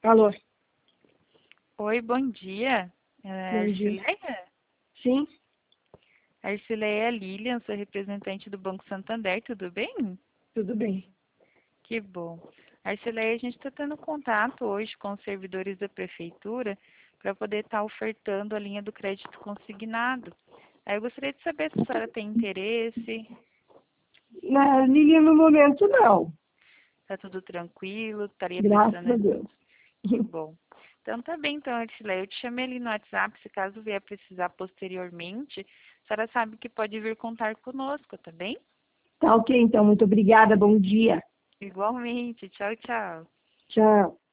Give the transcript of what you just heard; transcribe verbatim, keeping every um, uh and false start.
Alô, Oi, bom dia. É bom dia. Arcileia? Sim, Arcileia Lilian, sou representante do Banco Santander, tudo bem? tudo bem. Que bom. Arcileia, a gente está tendo contato hoje com os servidores da prefeitura para poder estar ofertando a linha do crédito consignado. Aí eu gostaria de saber se a senhora tem interesse, Na Lilian, no momento, não. está tudo tranquilo, estaria Graças a precisando. Deus. Que bom. Então tá bem, então, Arcileia, eu te chamei ali no WhatsApp, se caso vier precisar posteriormente, a senhora sabe que pode vir contar conosco, tá bem? Tá ok, então. Muito obrigada. Bom dia. Igualmente. Tchau, tchau. Tchau.